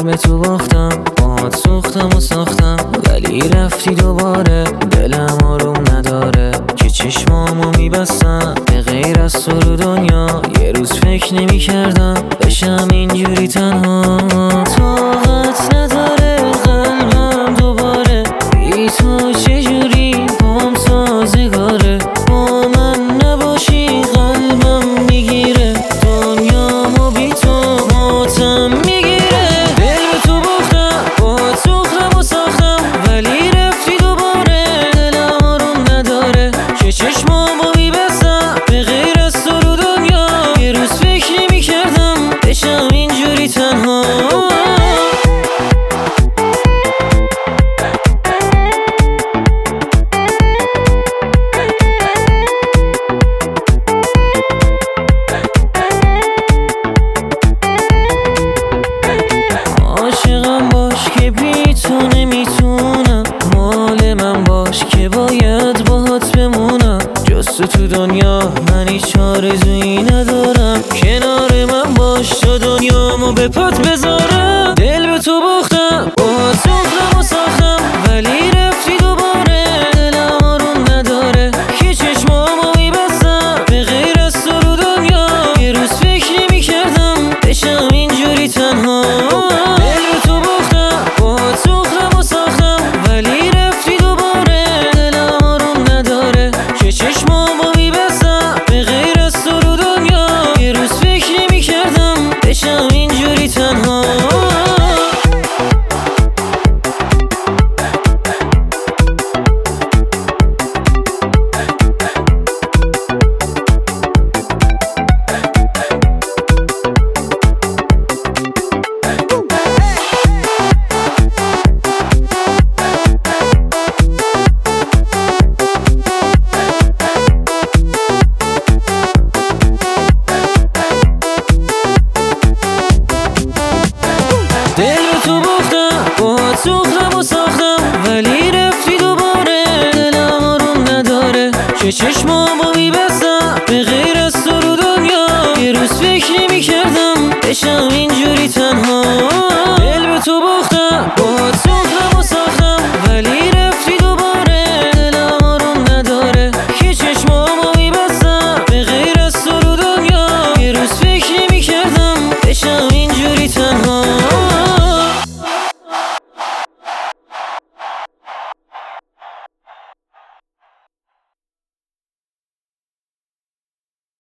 دل به تو باختم، باهات سوختم و ساختم، ولی رفتی دوباره. دلم آروم نداره که چشمامو میبستم، به غیر از تو رو دنیا یه روز فکر نمی کردم بشم اینجوری تنها. طاقت نداره قلبم دوباره، بی تو چجوری بام سازگاره. با من نباشی قلبم میگیره، دنیامو بی تو ماتم میگیره. دل به تو باختم، باهات سوختم و ساختم، ولی رفتی دوباره. دلم آروم نداره که چشمامو میبستم، به غیر از تو رو دنیا یه روز فکر نمی کردم بشم اینجوری تنها. عاشقم باش که بی تو نمیتونم، مال من باش که باید باهات بمونم. جز تو دنیا من هیچ آرزویی ندارم، کنار من باش تا دنیامو به پات بذارم. دل به تو باختم، باهات سوختم و ساختم، ولی رفتی دوباره. دلم آروم نداره که چشمامو میبستم، به غیر از تو رو دنیا یه روز فکر نمی کردم بشم اینجوری تنها. دل به تو باختم، باهات سوختم و ساختم، ولی رفتی دوباره. دلم آروم نداره که چشمامو میبستم، به غیر از تو رو دنیا یه روز فکر نمی کردم بشم اینجوری تنها. دل به تو باختم، باهات سوختم و ساختم، ولی رفتی دوباره. دلم آروم نداره که چشمام